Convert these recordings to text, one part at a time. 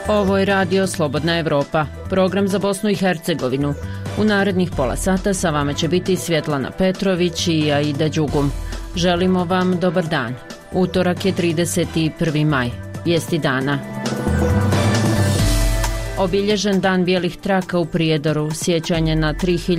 Ovo je radio Slobodna Evropa, program za Bosnu i Hercegovinu. U narednih pola sata sa vama će biti Svjetlana Petrović i Aida Đugum. Želimo vam dobar dan. Utorak je 31. maj. Vijesti dana. Obilježen dan bijelih traka u Prijedoru, sjećanje na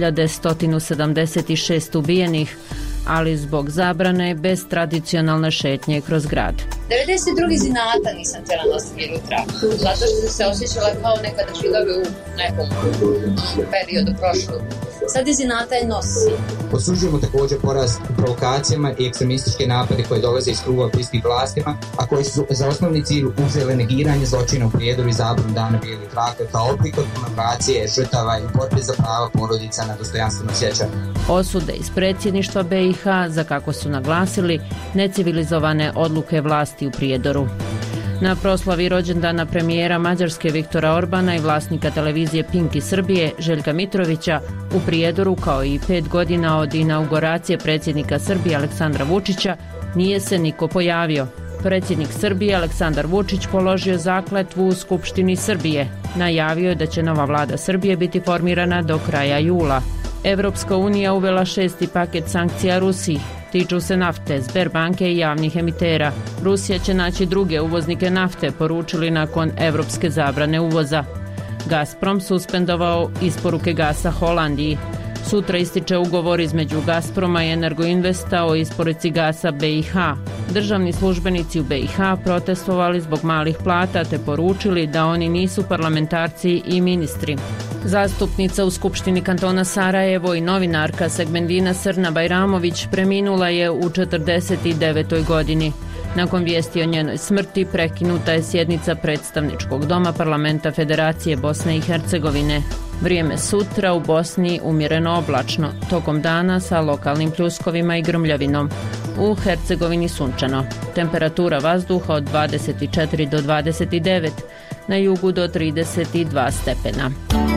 3176 ubijenih, ali zbog zabrane bez tradicionalne šetnje kroz grad. 92. zinata nisam htjela nositi bijelu traku, zato što sam se osjećala kao nekada Židovi u nekom periodu prošlog. Sad iz zinata je nosi. Osuđujemo također porast u provokacijama i ekstremističke napade koje dolaze iz krugova bliskih vlastima, a koji su za osnovni cilj uzeli negiranje zločina u Prijedoru i zabranu dana bijelih traka kao oblik od komemoracije žrtava i borbe za prava porodica na dostojanstveno sjećanje. Osude iz predsjedništva BiH za, kako su naglasili, necivilizovane odluke vlasti u Prijedoru. Na proslavi rođendana premijera Mađarske Viktora Orbana i vlasnika televizije Pink iz Srbije Željka Mitrovića u Prijedoru, kao i 5 godina od inauguracije predsjednika Srbije Aleksandra Vučića, nije se niko pojavio. Predsjednik Srbije Aleksandar Vučić položio zakletvu u Skupštini Srbije. Najavio je da će nova vlada Srbije biti formirana do kraja jula. Evropska unija uvela 6. paket sankcija Rusiji. Tiču se nafte, Sberbanke i javnih emitera. Rusija će naći druge uvoznike nafte, poručili nakon evropske zabrane uvoza. Gazprom suspendovao isporuke gasa Holandiji. Sutra ističe ugovor između Gazproma i Energoinvesta o isporuci gasa BiH. Državni službenici u BiH protestovali zbog malih plata te poručili da oni nisu parlamentarci i ministri. Zastupnica u Skupštini kantona Sarajevo i novinarka Segmendina Srna Bajramović preminula je u 49. godini. Nakon vijesti o njenoj smrti prekinuta je sjednica predstavničkog doma Parlamenta Federacije Bosne i Hercegovine. Vrijeme sutra u Bosni umjereno oblačno, tokom dana sa lokalnim pljuskovima i grmljavinom. U Hercegovini sunčano. Temperatura vazduha od 24 do 29, na jugu do 32 stepena.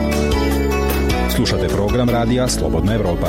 Slušate program radija Slobodna Evropa.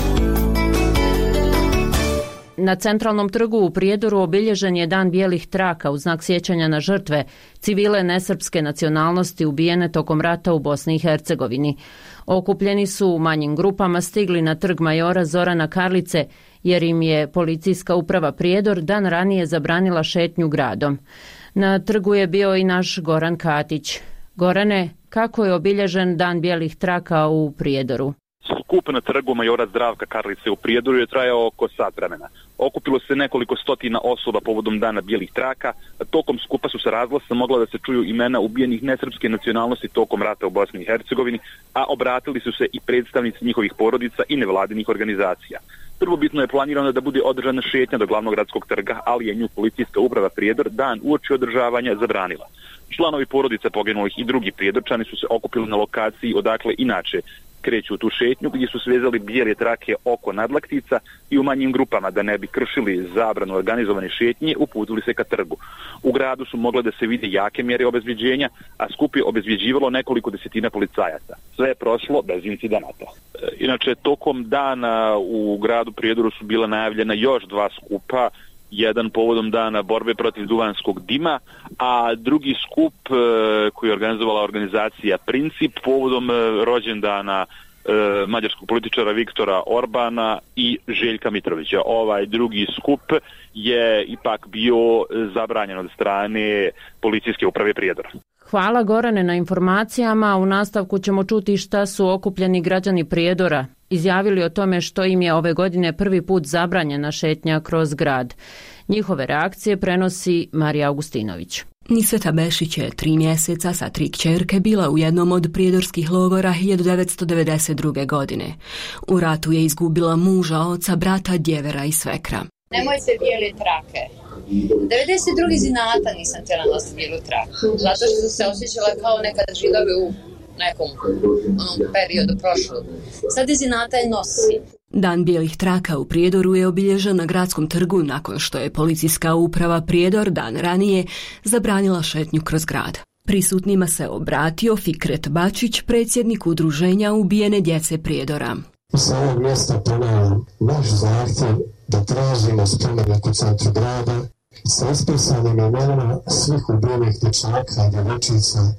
Na centralnom trgu u Prijedoru obilježen je dan bijelih traka u znak sjećanja na žrtve civile nesrpske nacionalnosti ubijene tokom rata u Bosni i Hercegovini. Okupljeni su u manjim grupama stigli na trg majora Zorana Karlice jer im je policijska uprava Prijedor dan ranije zabranila šetnju gradom. Na trgu je bio i naš Goran Katić. Gorane, kako je obilježen dan bijelih traka u Prijedoru? Skup na trgu majora Zdravka Karlice u Prijedoru je trajao oko sat vremena. Okupilo se nekoliko stotina osoba povodom dana bijelih traka. Tokom skupa su sa razglasa mogla da se čuju imena ubijenih nesrpske nacionalnosti tokom rata u Bosni i Hercegovini, a obratili su se i predstavnici njihovih porodica i nevladinih organizacija. Prvobitno je planirano da bude održana šetnja do glavnog gradskog trga, ali je nju policijska uprava Prijedor dan uoči održavanja zabranila. Članovi porodice poginulih i drugi Prijedorčani su se okupili na lokaciji odakle inače kreću u tu šetnju, gdje su svezali bijele trake oko nadlaktica i u manjim grupama, da ne bi kršili zabranu organizovane šetnje, uputili se ka trgu. U gradu su mogle da se vide jake mjere obezbjeđenja, a skup je obezbjeđivalo nekoliko desetina policajaca. Sve je prošlo bez incidenata. Inače, tokom dana u gradu Prijedoru su bila najavljena još 2 skupa, jedan povodom dana borbe protiv duvanskog dima, a drugi skup koji je organizovala organizacija Princip povodom rođendana mađarskog političara Viktora Orbana i Željka Mitrovića. Ovaj drugi skup je ipak bio zabranjen od strane policijske uprave Prijedora. Hvala Gorane na informacijama. U nastavku ćemo čuti šta su okupljeni građani Prijedora izjavili o tome što im je ove godine prvi put zabranjena šetnja kroz grad. Njihove reakcije prenosi Marija Augustinović. Nisveta Bešić je 3 mjeseca sa 3 kćerke bila u jednom od prijedorskih logora 1992. godine. U ratu je izgubila muža, oca, brata, djevera i svekra. Nemojte bijele trake. 92. zinata nisam htjela nositi bijelu traku, zato što sam se osjećala kao nekada Židovi u nekom periodu prošlog. Sad iz zinata je nosi. Dan bijelih traka u Prijedoru je obilježen na gradskom trgu nakon što je policijska uprava Prijedor dan ranije zabranila šetnju kroz grad. Prisutnima se obratio Fikret Bačić, predsjednik udruženja ubijene djece Prijedora. Sa ovog mjesta ponavljam naš zahtjev da tražimo spomenik u centru grada sa ispisanim imenima svih ubijenih dječaka i djevojčica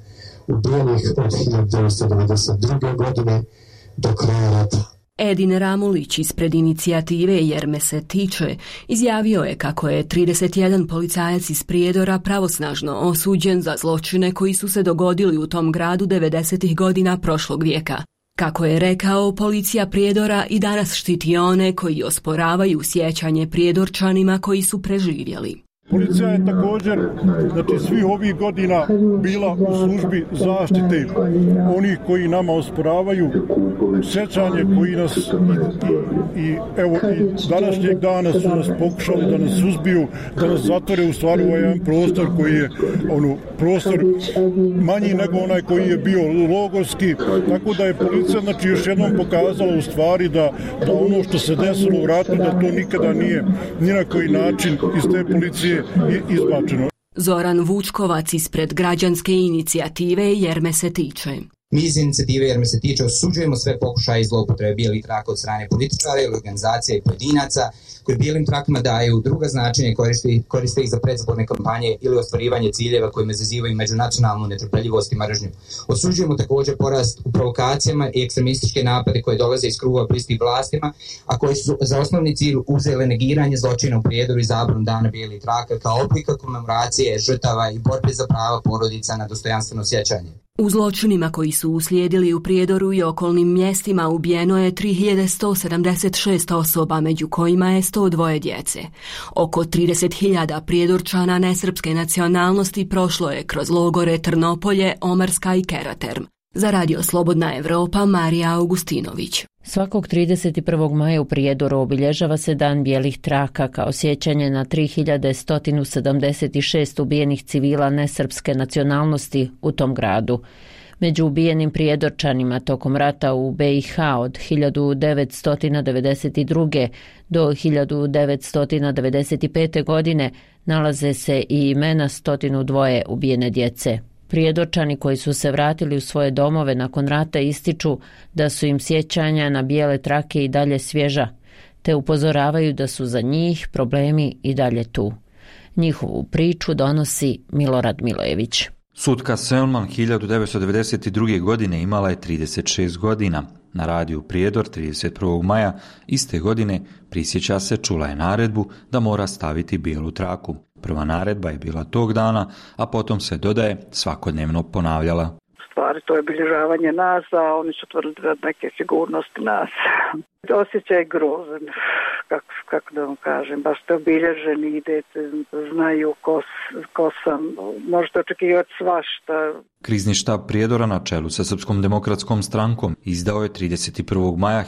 ubijenih od 1992. godine do kraja rata. Edin Ramulić ispred inicijative Jer me se tiče izjavio je kako je 31 policajac iz Prijedora pravosnažno osuđen za zločine koji su se dogodili u tom gradu 90. godina prošlog vijeka. Kako je rekao, policija Prijedora i danas štiti one koji osporavaju sjećanje Prijedorčanima koji su preživjeli. Policija je također, svih ovih godina bila u službi zaštite onih koji nama osporavaju sjećanje, koji nas i današnjeg dana su nas pokušali da nas suzbiju, da nas zatvore u stvari u jedan prostor koji je prostor manji nego onaj koji je bio logorski, tako da je policija još jednom pokazala u stvari da ono što se desilo u ratu, da to nikada nije ni na koji način iz te policije izbačeno. Zoran Vučkovac ispred građanske inicijative Jer me se tiče. Mi iz inicijative Jer me se tiče osuđujemo sve pokušaje zloupotrebe bijelih traka od strane političara ili organizacija i pojedinaca koji bijelim trakama daju druga značenja i koriste ih za predizborne kampanje ili ostvarivanje ciljeva kojima izazivaju međunacionalnu netrpeljivost i mržnju. Osuđujemo također porast u provokacijama i ekstremističke napade koje dolaze iz krugova bliskih vlastima, a koji su za osnovni cilj uzeli negiranje zločina u Prijedoru i zabranu Dana bijelih traka kao oblika komemoracije žrtava i borbe za prava porodica na dostojanstveno sjećanje. U zločinima koji su uslijedili u Prijedoru i okolnim mjestima ubijeno je 3176 osoba, među kojima je 102 djece. Oko 30.000 Prijedorčana nesrpske nacionalnosti prošlo je kroz logore Trnopolje, Omarska i Keraterm. Za Radio Slobodna Evropa, Marija Augustinović. Svakog 31. maja u Prijedoru obilježava se Dan bijelih traka kao sjećanje na 3176 ubijenih civila nesrpske nacionalnosti u tom gradu. Među ubijenim Prijedorčanima tokom rata u BiH od 1992. do 1995. godine nalaze se i imena 102 ubijene djece. Prijedorčani koji su se vratili u svoje domove nakon rata ističu da su im sjećanja na bijele trake i dalje svježa, te upozoravaju da su za njih problemi i dalje tu. Njihovu priču donosi Milorad Milojević. Sutka Selman 1992. godine imala je 36 godina. Na radiju Prijedor 31. maja iste godine prisjeća se čula je naredbu da mora staviti bijelu traku. Prva naredba je bila tog dana, a potom se dodaje svakodnevno ponavljala. Stvari, to je obilježavanje nas, a oni su tvrdili neke sigurnosti nas. Osjećaj grozan, kako da vam kažem, baš ste obilježeni, idete, znaju ko sam, možete očekivati svašta. Krizni štab Prijedora na čelu sa Srpskom demokratskom strankom izdao je 31. maja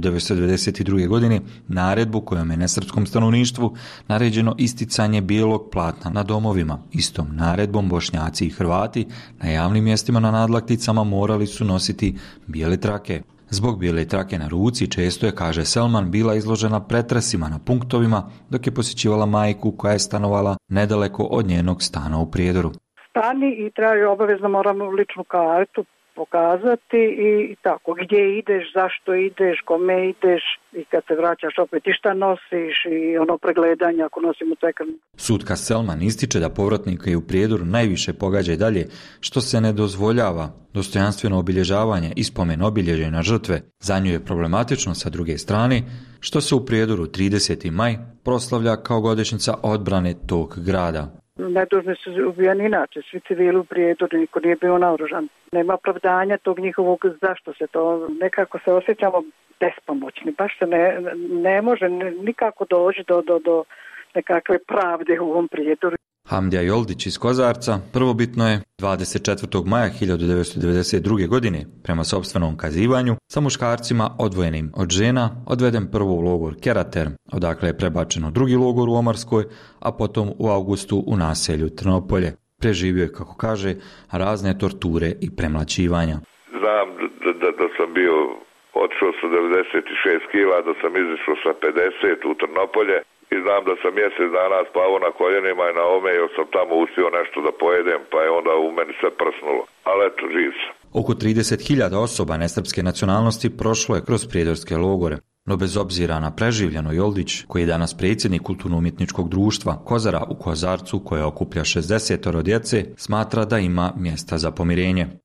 1992. godine naredbu kojom je nesrpskom stanovništvu naređeno isticanje bijelog platna na domovima. Istom naredbom Bošnjaci i Hrvati na javnim mjestima na nadlakticama morali su nositi bijele trake. Zbog bijele trake na ruci često je, kaže Selman, bila izložena pretresima na punktovima dok je posjećivala majku koja je stanovala nedaleko od njenog stana u Prijedoru. Stani i trebaju obavezno moramo ličnu kartu pokazati i tako, gdje ideš, zašto ideš, kome ideš i kad se vraćaš opet i šta nosiš i ono pregledanje ako nosimo tekan. Sutka Selman ističe da povratnike u Prijedoru najviše pogađa i dalje što se ne dozvoljava dostojanstveno obilježavanje i spomen obilježja na žrtve. Za nju je problematično sa druge strane što se u Prijedoru 30. maj proslavlja kao godišnjica odbrane tog grada. Nedužni su ubijani inače, svi civili u Prijedoru, niko nije bio naoružan. Nema opravdanja tog njihovog zašto se to, nekako se osjećamo bespomoćni, baš se ne može nikako doći do nekakve pravde u ovom Prijedoru. Hamdija Joldić iz Kozarca prvobitno je 24. maja 1992. godine prema sopstvenom kazivanju sa muškarcima odvojenim od žena odveden prvo u logor Keraterm, odakle je prebačeno drugi logor u Omarskoj, a potom u avgustu u naselju Trnopolje. Preživio je, kako kaže, razne torture i premlaćivanja. Znam da sam bio otišao sa 96 kila, da sam izišao sa 50 u Trnopolje. I znam da sam mjesec dana spavao na koljenima i na ome jer sam tamo uspio nešto da pojedem, pa je onda u meni sve prsnulo. Ali eto, živ sam. Oko 30.000 osoba nesrpske nacionalnosti prošlo je kroz prijedorske logore. No bez obzira na preživljeno Joldić, koji je danas predsjednik kulturno-umjetničkog društva Kozara u Kozarcu, koje okuplja 60 djece, smatra da ima mjesta za pomirenje.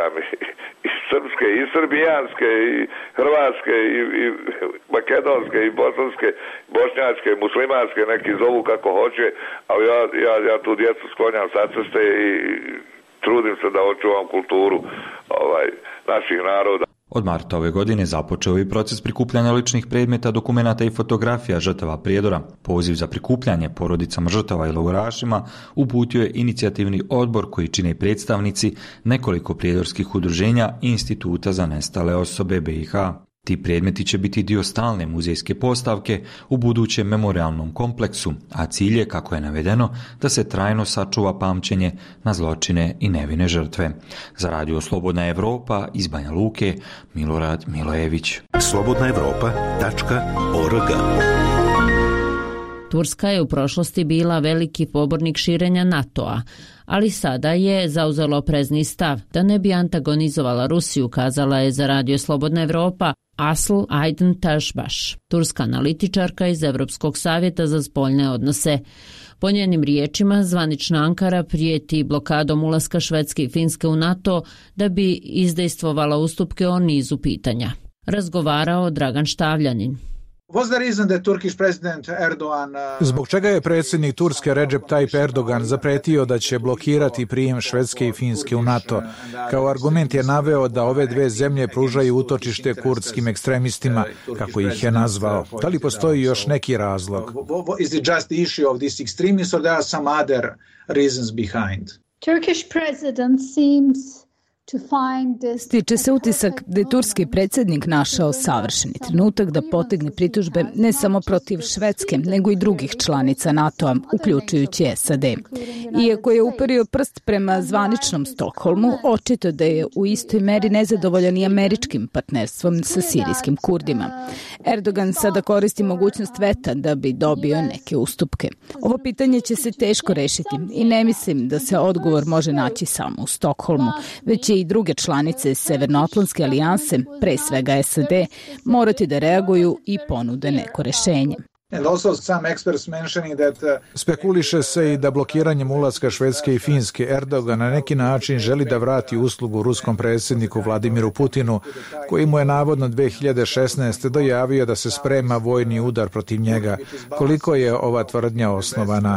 kažem, i srpske, i srbijanske, i hrvatske, i makedonske, i bosanske, bošnjačke, muslimanske, neki zovu kako hoće, ali ja tu djecu sklonjam sa ceste i trudim se da očuvam kulturu naših naroda. Od marta ove godine započeo je proces prikupljanja ličnih predmeta, dokumenata i fotografija žrtava Prijedora. Poziv za prikupljanje porodicama žrtava i logorašima uputio je inicijativni odbor koji čine predstavnici nekoliko prijedorskih udruženja i instituta za nestale osobe BiH. Ti predmeti će biti dio stalne muzejske postavke u budućem memorialnom kompleksu, a cilj je, kako je navedeno, da se trajno sačuva pamćenje na zločine i nevine žrtve. Za Radio Slobodna Evropa iz Banja Luke, Milorad Milojević. slobodnaevropa.org. Turska je u prošlosti bila veliki pobornik širenja NATO-a, ali sada je zauzelo oprezni stav da ne bi antagonizovala Rusiju, kazala je za Radio Slobodna Evropa Asl Aydin Taşbaş, turska analitičarka iz Evropskog savjeta za spoljne odnose. Po njenim riječima, zvanična Ankara prijeti blokadom ulaska Švedske i Finske u NATO da bi izdejstvovala ustupke o nizu pitanja. Razgovarao Dragan Štavljanin. Zbog čega je predsjednik Turske Recep Tayyip Erdogan zapretio da će blokirati prijem Švedske i Finske u NATO? Kao argument je naveo da ove dve zemlje pružaju utočište kurdskim ekstremistima, kako ih je nazvao. Da li postoji još neki razlog? Turkish president seems Stiče se utisak da je turski predsjednik našao savršeni trenutak da potegne pritužbe ne samo protiv Švedske, nego i drugih članica NATO-a, uključujući SAD. Iako je uperio prst prema zvaničnom Stokholmu, očito da je u istoj meri nezadovoljan i američkim partnerstvom sa sirijskim Kurdima. Erdogan sada koristi mogućnost veta da bi dobio neke ustupke. Ovo pitanje će se teško rešiti i ne mislim da se odgovor može naći samo u Stokholmu, već i druge članice Severnoatlantske alijanse, pre svega SAD, morati da reaguju i ponude neko rešenje. Spekuliše se i da blokiranjem ulaska Švedske i Finske Erdogan na neki način želi da vrati uslugu ruskom predsjedniku Vladimiru Putinu, koji mu je navodno 2016. dojavio da se sprema vojni udar protiv njega. Koliko je ova tvrdnja osnovana?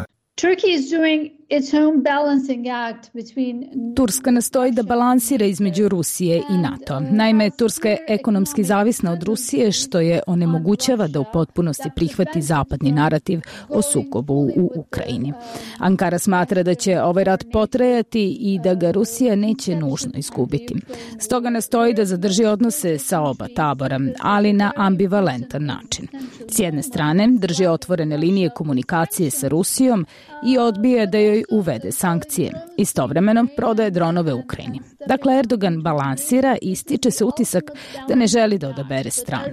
Turska nastoji da balansira između Rusije i NATO. Naime, Turska je ekonomski zavisna od Rusije, što je onemogućava da u potpunosti prihvati zapadni narativ o sukobu u Ukrajini. Ankara smatra da će ovaj rat potrajati i da ga Rusija neće nužno izgubiti. Stoga nastoji da zadrži odnose sa oba tabora, ali na ambivalentan način. S jedne strane, drži otvorene linije komunikacije sa Rusijom i odbija da joj uvede sankcije. Istovremeno prodaje dronove Ukrajini. Dakle, Erdogan balansira i stiče se utisak da ne želi da odabere stranu.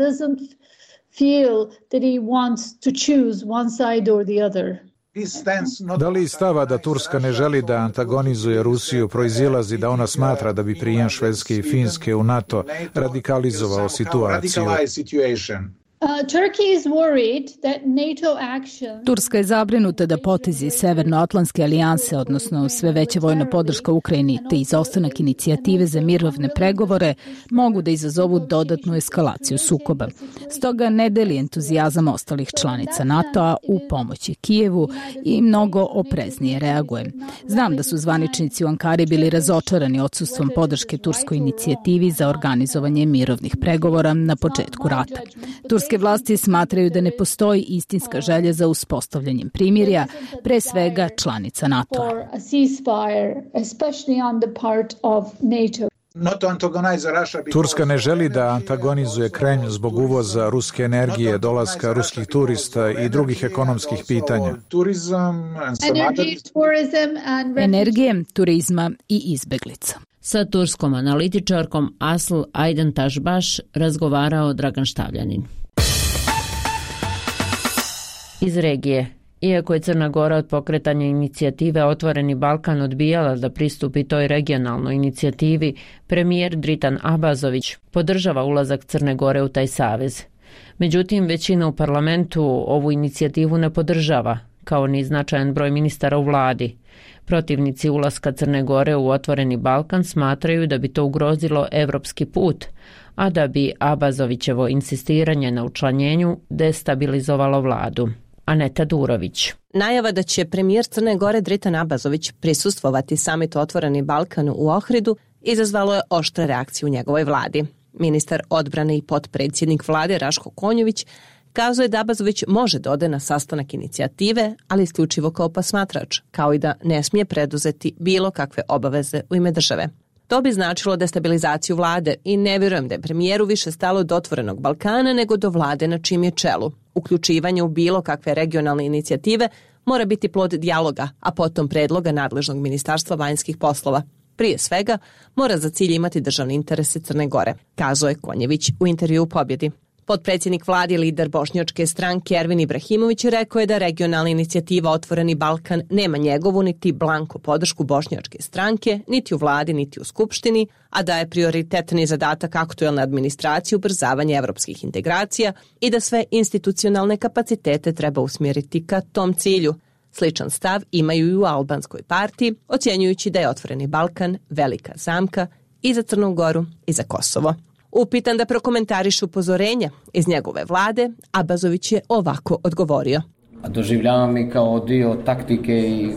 Da li stava da Turska ne želi da antagonizuje Rusiju proizilazi da ona smatra da bi prijem Švedske i Finske u NATO radikalizovao situaciju? Turska je zabrinuta da potezi Severnoatlantske alijanse, odnosno sve veća vojna podrška Ukrajini te izostanak inicijative za mirovne pregovore, mogu da izazovu dodatnu eskalaciju sukoba. Stoga ne deli entuzijazam ostalih članica NATO-a u pomoći Kijevu i mnogo opreznije reaguje. Znam da su zvaničnici u Ankari bili razočarani odsustvom podrške turskoj inicijativi za organizovanje mirovnih pregovora na početku rata. Turske vlasti smatraju da ne postoji istinska želja za uspostavljanjem primirja, pre svega članica NATO-a. Turska ne želi da antagonizuje Kremlj zbog uvoza ruske energije, dolaska ruskih turista i drugih ekonomskih pitanja. Energije, turizma i izbeglica. Sa turskom analitičarkom Asl Aydin Taşbaş razgovarao Dragan Štavljanin. Iz regije. Iako je Crna Gora od pokretanja inicijative Otvoreni Balkan odbijala da pristupi toj regionalnoj inicijativi, premijer Dritan Abazović podržava ulazak Crne Gore u taj savez. Međutim, većina u parlamentu ovu inicijativu ne podržava, kao ni značajan broj ministara u vladi. Protivnici ulaska Crne Gore u Otvoreni Balkan smatraju da bi to ugrozilo evropski put, a da bi Abazovićevo insistiranje na učlanjenju destabilizovalo vladu. Aneta Durović. Najava da će premijer Crne Gore Dritan Abazović prisustvovati samitu Otvoreni Balkan u Ohridu izazvalo je oštre reakcije u njegovoj vladi. Ministar odbrane i potpredsjednik vlade Raško Konjović kazuje da Abazović može da ode na sastanak inicijative, ali isključivo kao posmatrač, kao i da ne smije preduzeti bilo kakve obaveze u ime države. To bi značilo destabilizaciju vlade i ne vjerujem da je premijeru više stalo do Otvorenog Balkana nego do vlade na čijem je čelu. Uključivanje u bilo kakve regionalne inicijative mora biti plod dijaloga, a potom predloga nadležnog ministarstva vanjskih poslova. Prije svega, mora za cilj imati državne interese Crne Gore, kazao je Konjević u intervju u Pobjedi. Potpredsjednik vlade i lider bošnjačke stranke Ervin Ibrahimović rekao je da regionalna inicijativa Otvoreni Balkan nema njegovu niti blanko podršku bošnjačke stranke, niti u vladi, niti u skupštini, a da je prioritetni zadatak aktuelne administracije ubrzavanje evropskih integracija i da sve institucionalne kapacitete treba usmjeriti ka tom cilju. Sličan stav imaju i u albanskoj partiji, ocjenjujući da je Otvoreni Balkan velika zamka i za Crnu Goru i za Kosovo. Upitan da prokomentariše upozorenja iz njegove vlade, Abazović je ovako odgovorio. Doživljavam i kao dio taktike i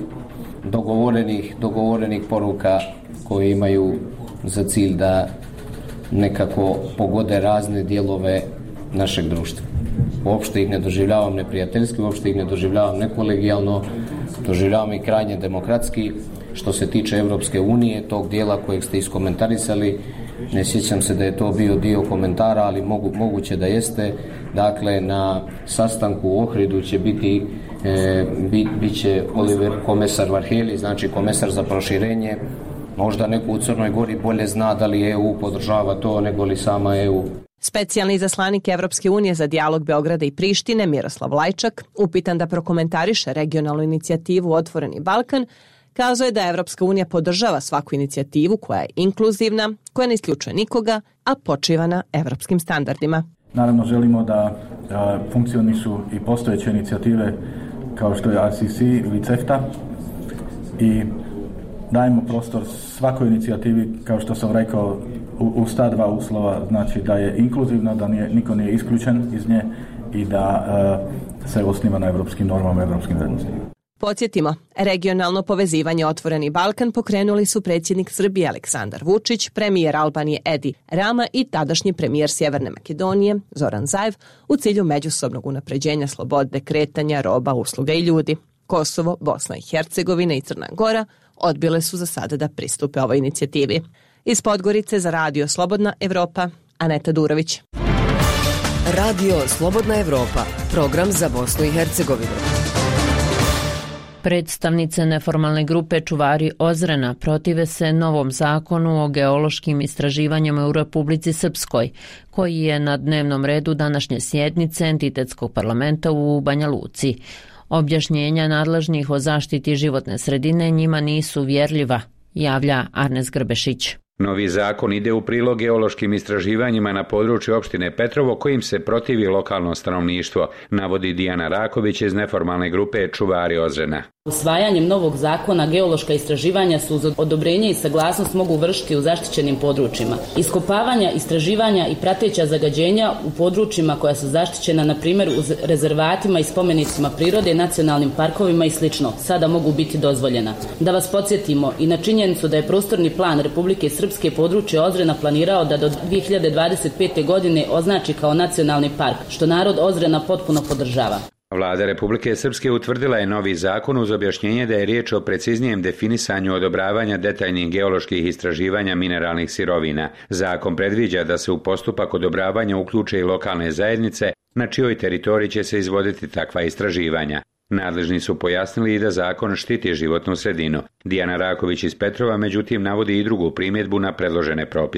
dogovorenih poruka koje imaju za cilj da nekako pogode razne dijelove našeg društva. Uopšte ih ne doživljavam neprijateljski, uopšte ih ne doživljavam nekolegijalno, doživljavam i krajnje demokratski. Što se tiče Evropske unije, tog dijela kojeg ste iskomentarisali, ne sjećam se da je to bio dio komentara, ali moguće da jeste. Dakle, na sastanku u Ohridu će bit će Oliver komesar Varheli, znači komesar za proširenje. Možda neko u Crnoj Gori bolje zna da li EU podržava to nego li sama EU. Specijalni izaslanik Evropske unije za dijalog Beograda i Prištine Miroslav Lajčak, upitan da prokomentariše regionalnu inicijativu Otvoreni Balkan, kazao je da Evropska unija podržava svaku inicijativu koja je inkluzivna, koja ne isključuje nikoga, a počiva na evropskim standardima. Naravno želimo da funkcionišu i postojeće inicijative kao što je RCC ili CEFTA i dajemo prostor svakoj inicijativi, kao što sam rekao, uz ta dva uslova, znači da je inkluzivna, da niko nije isključen iz nje i da se osniva na evropskim normama, evropskim vrednostima. Podsjetimo, regionalno povezivanje Otvoreni Balkan pokrenuli su predsjednik Srbije Aleksandar Vučić, premijer Albanije Edi Rama i tadašnji premijer Sjeverne Makedonije Zoran Zaev u cilju međusobnog unapređenja slobode kretanja roba, usluga i ljudi. Kosovo, Bosna i Hercegovina i Crna Gora odbile su za sada da pristupe ovoj inicijativi. Iz Podgorice za Radio Slobodna Evropa, Aneta Durović. Radio Slobodna Evropa, program za Bosnu i Hercegovinu. Predstavnice neformalne grupe Čuvari Ozrena protive se novom zakonu o geološkim istraživanjima u Republici Srpskoj, koji je na dnevnom redu današnje sjednice entitetskog parlamenta u Banja Luci. Objašnjenja nadležnih o zaštiti životne sredine njima nisu vjerljiva, javlja Arnes Grbešić. Novi zakon ide u prilog geološkim istraživanjima na području opštine Petrovo kojim se protivi lokalno stanovništvo, navodi Dijana Raković iz neformalne grupe Čuvari Ozrena. Usvajanjem novog zakona geološka istraživanja su uz odobrenje i saglasnost mogu vršiti u zaštićenim područjima. Iskopavanja, istraživanja i prateća zagađenja u područjima koja su zaštićena, na primjer u rezervatima i spomenicima prirode, nacionalnim parkovima i sl. sada mogu biti dozvoljena. Da vas podsjetimo i na činjenicu da je prostorni plan Republike Srpske područje Ozrena planirao da do 2025. godine označi kao nacionalni park, što narod Ozrena potpuno podržava. Vlada Republike Srpske utvrdila je novi zakon uz objašnjenje da je riječ o preciznijem definisanju odobravanja detaljnih geoloških istraživanja mineralnih sirovina. Zakon predviđa da se u postupak odobravanja uključe i lokalne zajednice na čijoj teritoriji će se izvoditi takva istraživanja. Nadležni su pojasnili i da zakon štiti životnu sredinu. Dijana Raković iz Petrova međutim navodi i drugu primjedbu na predložene propise.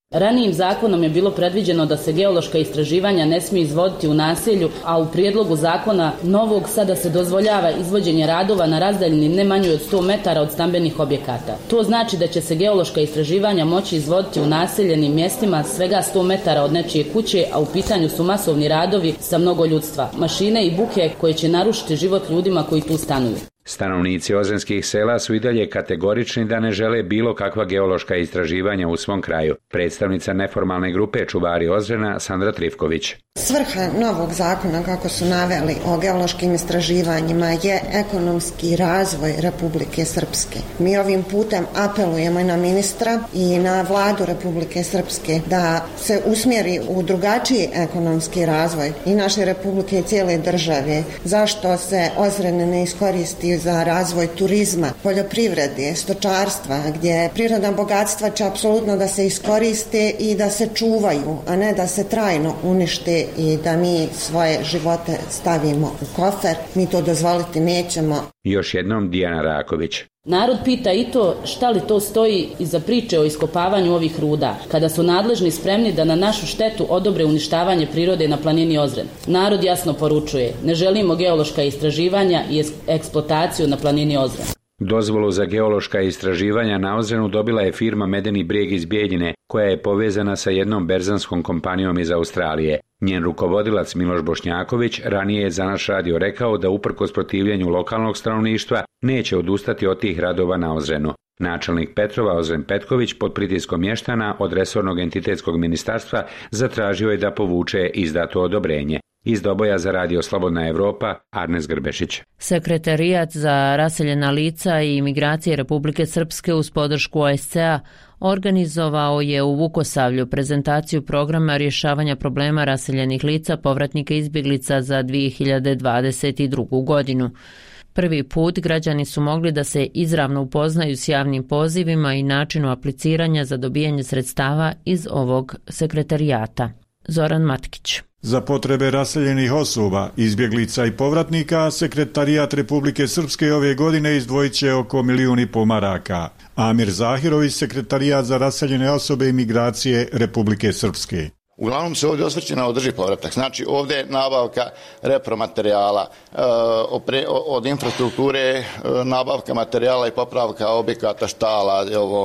Ranijim zakonom je bilo predviđeno da se geološka istraživanja ne smiju izvoditi u naselju, a u prijedlogu zakona novog sada se dozvoljava izvođenje radova na razdaljini ne manjoj od 100 metara od stambenih objekata. To znači da će se geološka istraživanja moći izvoditi u naseljenim mjestima svega 100 metara od nečije kuće, a u pitanju su masovni radovi sa mnogo ljudstva, mašine i buke koje će narušiti život ljudima koji tu stanuju. Stanovnici ozrenskih sela su i dalje kategorični da ne žele bilo kakva geološka istraživanja u svom kraju. Predstavnica neformalne grupe Čuvari Ozrena Sandra Trifković. Svrha novog zakona, kako su naveli, o geološkim istraživanjima je ekonomski razvoj Republike Srpske. Mi ovim putem apelujemo i na ministra i na vladu Republike Srpske da se usmjeri u drugačiji ekonomski razvoj i naše Republike i cijele države. Zašto se Ozren ne iskoristi za razvoj turizma, poljoprivrede, stočarstva, gdje prirodna bogatstva će apsolutno da se iskoriste i da se čuvaju, a ne da se trajno unište i da mi svoje živote stavimo u kofer. Mi to dozvoliti nećemo. Još jednom Dijana Raković. Narod pita i to šta li to stoji iza priče o iskopavanju ovih ruda, kada su nadležni spremni da na našu štetu odobre uništavanje prirode na planini Ozren. Narod jasno poručuje, ne želimo geološka istraživanja i eksploataciju na planini Ozren. Dozvolu za geološka istraživanja na Ozrenu dobila je firma Medeni brijeg iz Bijeljine, koja je povezana sa jednom berzanskom kompanijom iz Australije. Njen rukovodilac Miloš Bošnjaković ranije je za naš radio rekao da uprkos protivljenju lokalnog stanovništva neće odustati od tih radova na Ozrenu. Načelnik Petrova Ozren Petković pod pritiskom mještana od resornog entitetskog ministarstva zatražio je da povuče izdato odobrenje. Iz Doboja za radio Slobodna Evropa, Arnes Grbešić. Sekretarijat za raseljena lica i imigracije Republike Srpske uz podršku OSCE-a organizovao je u Vukosavlju prezentaciju programa rješavanja problema raseljenih lica povratnika izbjeglica za 2022. godinu. Prvi put građani su mogli da se izravno upoznaju s javnim pozivima i načinu apliciranja za dobijanje sredstava iz ovog sekretarijata. Zoran Matkić. Za potrebe raseljenih osoba, izbjeglica i povratnika, Sekretarijat Republike Srpske ove godine izdvojit će oko 1,5 milijuna maraka. Amir Zahirović, Sekretarijat za raseljene osobe i migracije Republike Srpske. Uglavnom se ovdje osvrće na održiv povratak. Znači ovdje je nabavka repromaterijala, od infrastrukture, nabavka materijala i popravka objekata, štala,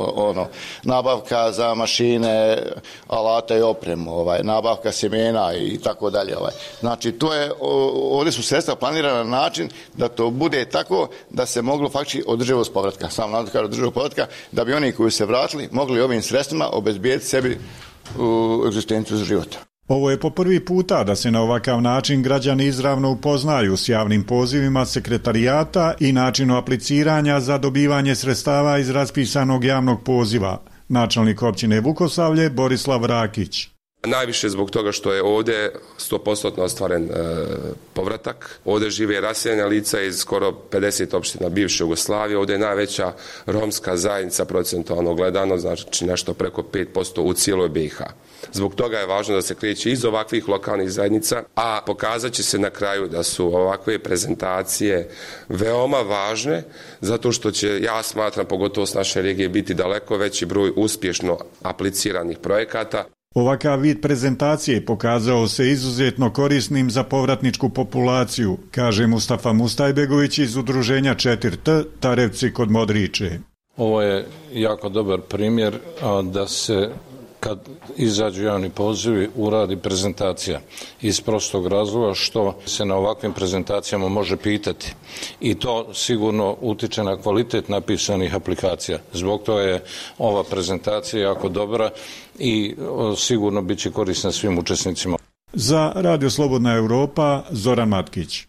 nabavka za mašine, alata i opremu, nabavka sjemena i tako dalje. Znači ovdje su sredstva planirana na način da to bude tako da se moglo faktički održivost povratka. Sam nadokar održivog povratka, da bi oni koji se vratili mogli ovim sredstvima obezbijeti sebi u egzistenciju za života. Ovo je po prvi puta da se na ovakav način građani izravno upoznaju s javnim pozivima sekretarijata i načinu apliciranja za dobivanje sredstava iz raspisanog javnog poziva. Načelnik općine Vukosavlje Borislav Rakić. Najviše zbog toga što je ovdje 100% ostvaren povratak. Ovdje žive raseljena lica iz skoro 50 opština bivše Jugoslavije. Ovdje je najveća romska zajednica procentualno gledano, znači nešto preko 5% u cijeloj BiH. Zbog toga je važno da se kreće iz ovakvih lokalnih zajednica, a pokazat će se na kraju da su ovakve prezentacije veoma važne, zato što će, ja smatram, pogotovo s naše regije, biti daleko veći broj uspješno apliciranih projekata. Ovakav vid prezentacije pokazao se izuzetno korisnim za povratničku populaciju, kaže Mustafa Mustajbegović iz udruženja 4T Tarevci kod Modriče. Ovo je jako dobar primjer da se kad izađu javni pozivi uradi prezentacija iz prostog razloga što se na ovakvim prezentacijama može pitati i to sigurno utiče na kvalitet napisanih aplikacija. Zbog toga je ova prezentacija jako dobra i sigurno bit će korisna svim učesnicima. Za Radio Slobodna Evropa, Zoran Matkić.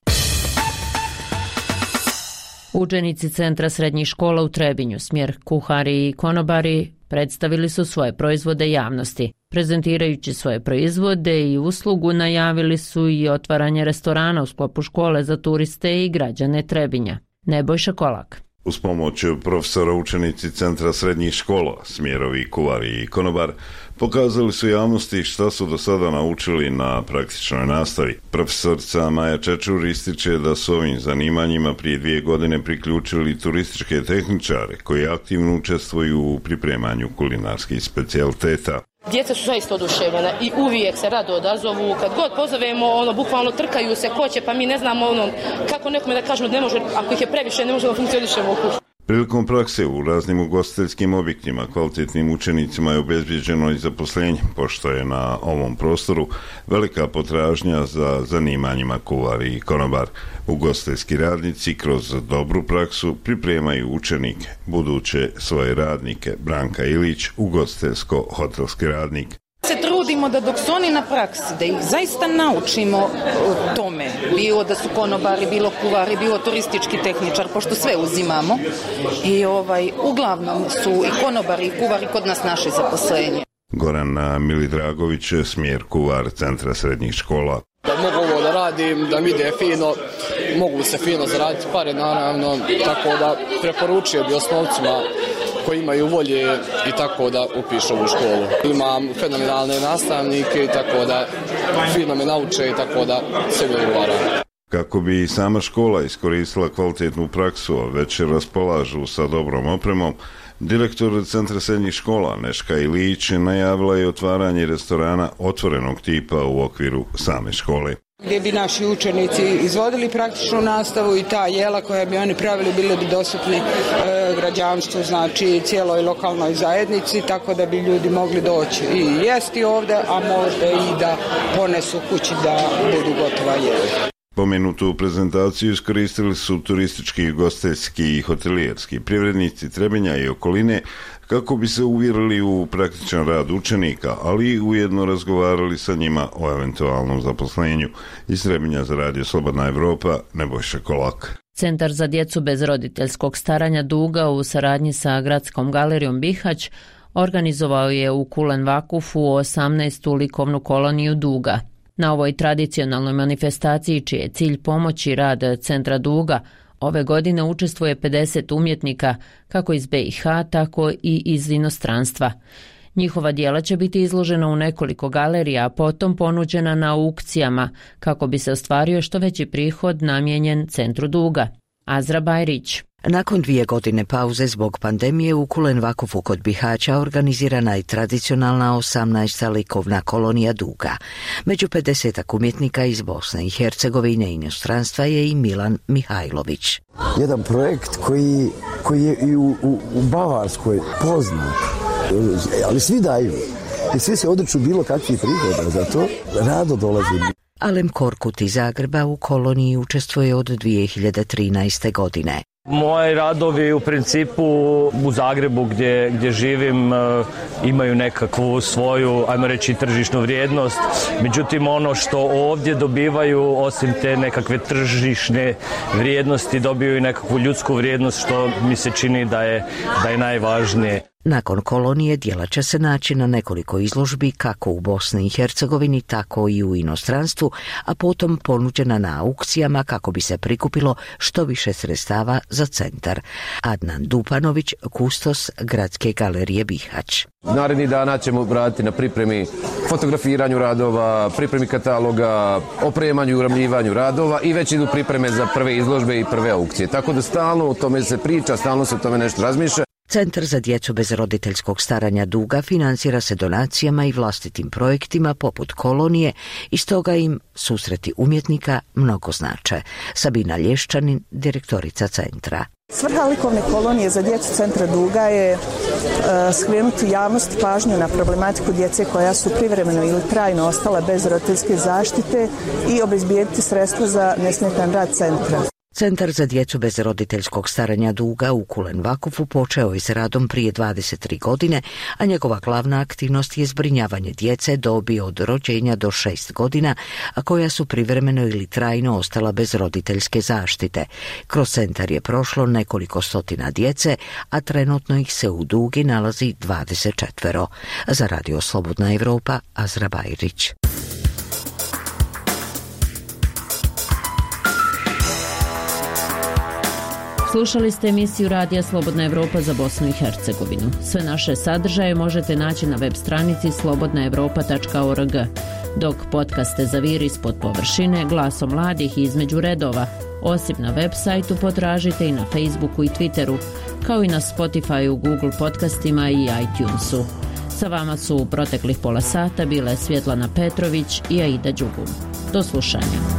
Učenici Centra srednjih škola u Trebinju, smjer kuhari i konobari, predstavili su svoje proizvode javnosti. Prezentirajući svoje proizvode i uslugu najavili su i otvaranje restorana u sklopu škole za turiste i građane Trebinja. Nebojša Kolak. Uz pomoć profesora učenici Centra srednjih škola, smjerovi kuvari i konobar, pokazali su javnosti šta su do sada naučili na praktičnoj nastavi. Profesorica Maja Čečur ističe da su ovim zanimanjima prije 2 godine priključili turističke tehničare koji aktivno učestvuju u pripremanju kulinarskih specijaliteta. Djeca su zaista oduševljena i uvijek se rado odazovu. Kad god pozovemo, bukvalno trkaju se ko će, pa mi ne znamo kako nekome da kažemo da ne može, ako ih je previše, ne možemo da funkcionišemo u kući. Prilikom prakse u raznim ugostiteljskim objektima kvalitetnim učenicima je obezbeđeno i zaposlenje, pošto je na ovom prostoru velika potražnja za zanimanjima kuvar i konobar. Ugostiteljski radnici kroz dobru praksu pripremaju učenike, buduće svoje radnike. Branka Ilić, ugostiteljsko-hotelski radnik. Se trudimo da dok su oni na praksi, da ih zaista naučimo tome, bilo da su konobari, bilo kuvari, bilo turistički tehničar, pošto sve uzimamo i uglavnom su i konobari i kuvari kod nas naše zaposlenje. Goran Milidragović, smjer kuvar Centra srednjih škola. Da mogu ovo da radim, da mi ide fino, mogu se fino zaraditi pare naravno, tako da preporučio bi osnovcima koji imaju volje i tako da upišu ovu školu. Imam fenomenalne nastavnike i tako da fino me nauče i tako da sve mi odgovara. Kako bi sama škola iskoristila kvalitetnu praksu, a već raspolažu sa dobrom opremom, direktor Centra srednjih škola Neška Ilić najavila je otvaranje restorana otvorenog tipa u okviru same škole. Gdje bi naši učenici izvodili praktičnu nastavu i ta jela koja bi oni pravili bile bi dostupni građanstvu, znači cijeloj lokalnoj zajednici, tako da bi ljudi mogli doći i jesti ovdje, a možda i da ponesu kući da budu gotova jela. Pomenutu prezentaciju iskoristili su turistički, ugostiteljski i hotelijerski privrednici Trebinja i okoline kako bi se uvjerili u praktičan rad učenika, ali i ujedno razgovarali sa njima o eventualnom zaposlenju. Iz Trebinja za Radio Slobodna Evropa, Nebojša Kolak. Centar za djecu bez roditeljskog staranja Duga u saradnji sa Gradskom galerijom Bihać organizovao je u Kulen Vakufu 18. likovnu koloniju Duga. Na ovoj tradicionalnoj manifestaciji, čiji je cilj pomoći rad Centra Duga, ove godine učestvuje 50 umjetnika, kako iz BiH, tako i iz inostranstva. Njihova djela će biti izložena u nekoliko galerija, a potom ponuđena na aukcijama, kako bi se ostvario što veći prihod namijenjen Centru Duga. Azra Bajrić. Nakon 2 godine pauze zbog pandemije u Kulen Vakufu kod Bihaća organizirana je tradicionalna 18. likovna kolonija Duga. Među 50 umjetnika iz Bosne i Hercegovine i inostranstva je i Milan Mihajlović. Jedan projekt koji je i u Bavarskoj poznat, ali svi daju i svi se odriču bilo kakvih prihoda, zato rado dolazim. Alem Korkut iz Zagreba u koloniji učestvuje od 2013. godine. Moji radovi u principu u Zagrebu gdje živim imaju nekakvu svoju, ajmo reći, tržišnu vrijednost. Međutim, ono što ovdje dobivaju, osim te nekakve tržišne vrijednosti, dobiju i nekakvu ljudsku vrijednost, što mi se čini da je najvažnije. Nakon kolonije djela će se naći na nekoliko izložbi kako u Bosni i Hercegovini, tako i u inostranstvu, a potom ponuđena na aukcijama kako bi se prikupilo što više sredstava za centar. Adnan Dupanović, kustos Gradske galerije Bihać. Narednih dana ćemo raditi na pripremi, fotografiranju radova, pripremi kataloga, opremanju i uramljivanju radova i već idu pripreme za prve izložbe i prve aukcije. Tako da stalno o tome se priča, stalno se o tome nešto razmišlja. Centar za djecu bez roditeljskog staranja Duga financira se donacijama i vlastitim projektima poput kolonije i stoga im susreti umjetnika mnogo znače. Sabina Lješčanin, direktorica centra. Svrha likovne kolonije za djecu Centra Duga je skrenuti javnost pažnju na problematiku djece koja su privremeno ili trajno ostala bez roditeljske zaštite i obezbijediti sredstva za nesmetan rad centra. Centar za djecu bez roditeljskog staranja Duga u Kulen Vakufu počeo je s radom prije 23 godine, a njegova glavna aktivnost je zbrinjavanje djece dobi od rođenja do 6 godina, a koja su privremeno ili trajno ostala bez roditeljske zaštite. Kroz centar je prošlo nekoliko stotina djece, a trenutno ih se u Dugi nalazi 24. Za Radio Slobodna Evropa, Azra Bajrić. Slušali ste emisiju Radija Slobodna Evropa za Bosnu i Hercegovinu. Sve naše sadržaje možete naći na web stranici slobodnaevropa.org, dok podcaste Zaviri ispod površine, Glasom mladih i Između redova. Osim na web sajtu potražite i na Facebooku i Twitteru, kao i na Spotifyu, Google podcastima i iTunesu. Sa vama su u proteklih pola sata bile Svjetlana Petrović i Aida Đugum. Do slušanja.